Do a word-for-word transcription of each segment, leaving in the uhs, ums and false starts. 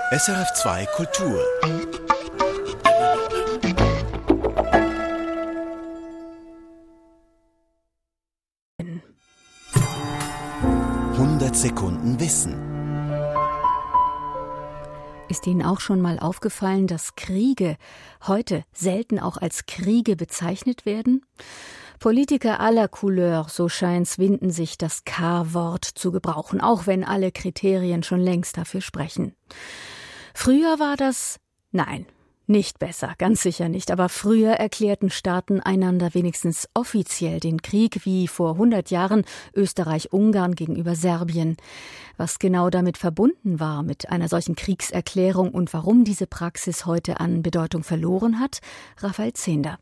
S R F zwei Kultur. hundert Sekunden Wissen. Ist Ihnen auch schon mal aufgefallen, dass Kriege heute selten auch als Kriege bezeichnet werden? Politiker aller Couleur, so scheint's, winden sich das K-Wort zu gebrauchen, auch wenn alle Kriterien schon längst dafür sprechen. Früher war das, nein, nicht besser, ganz sicher nicht, aber früher erklärten Staaten einander wenigstens offiziell den Krieg, wie vor hundert Jahren Österreich-Ungarn gegenüber Serbien. Was genau damit verbunden war, mit einer solchen Kriegserklärung und warum diese Praxis heute an Bedeutung verloren hat, Raphael Zehnder.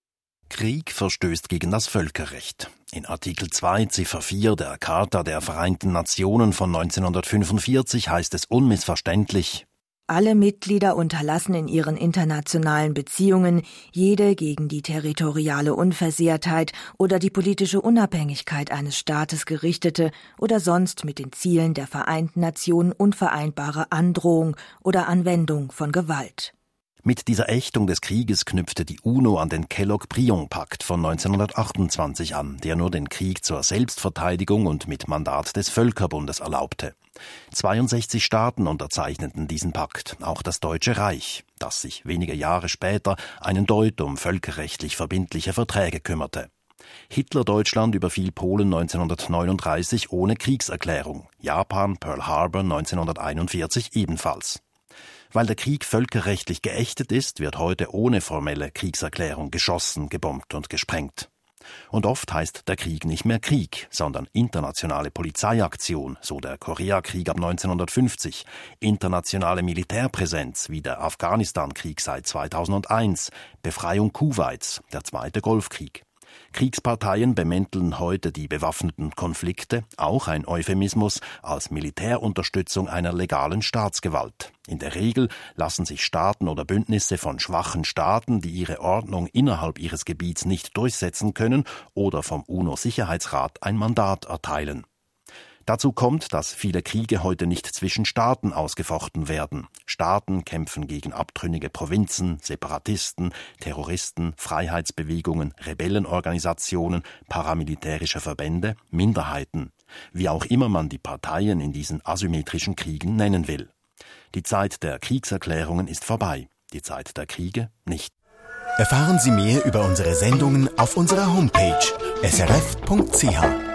Krieg verstößt gegen das Völkerrecht. In Artikel zwei Ziffer vier der Charta der Vereinten Nationen von neunzehnhundertfünfundvierzig heißt es unmissverständlich: Alle Mitglieder unterlassen in ihren internationalen Beziehungen jede gegen die territoriale Unversehrtheit oder die politische Unabhängigkeit eines Staates gerichtete oder sonst mit den Zielen der Vereinten Nationen unvereinbare Androhung oder Anwendung von Gewalt. Mit dieser Ächtung des Krieges knüpfte die UNO an den Kellogg-Briand-Pakt von neunzehnhundertachtundzwanzig an, der nur den Krieg zur Selbstverteidigung und mit Mandat des Völkerbundes erlaubte. zweiundsechzig Staaten unterzeichneten diesen Pakt, auch das Deutsche Reich, das sich wenige Jahre später einen Deut um völkerrechtlich verbindliche Verträge kümmerte. Hitler-Deutschland überfiel Polen neunzehnhundertneununddreißig ohne Kriegserklärung, Japan Pearl Harbor neunzehnhunderteinundvierzig ebenfalls. Weil der Krieg völkerrechtlich geächtet ist, wird heute ohne formelle Kriegserklärung geschossen, gebombt und gesprengt. Und oft heißt der Krieg nicht mehr Krieg, sondern internationale Polizeiaktion, so der Koreakrieg ab neunzehnhundertfünfzig, internationale Militärpräsenz wie der Afghanistan-Krieg seit zweitausendeins, Befreiung Kuwaits, der Zweite Golfkrieg. Kriegsparteien bemänteln heute die bewaffneten Konflikte, auch ein Euphemismus, als Militärunterstützung einer legalen Staatsgewalt. In der Regel lassen sich Staaten oder Bündnisse von schwachen Staaten, die ihre Ordnung innerhalb ihres Gebiets nicht durchsetzen können, oder vom UNO-Sicherheitsrat ein Mandat erteilen. Dazu kommt, dass viele Kriege heute nicht zwischen Staaten ausgefochten werden. Staaten kämpfen gegen abtrünnige Provinzen, Separatisten, Terroristen, Freiheitsbewegungen, Rebellenorganisationen, paramilitärische Verbände, Minderheiten. Wie auch immer man die Parteien in diesen asymmetrischen Kriegen nennen will. Die Zeit der Kriegserklärungen ist vorbei, die Zeit der Kriege nicht. Erfahren Sie mehr über unsere Sendungen auf unserer Homepage s r f punkt c h.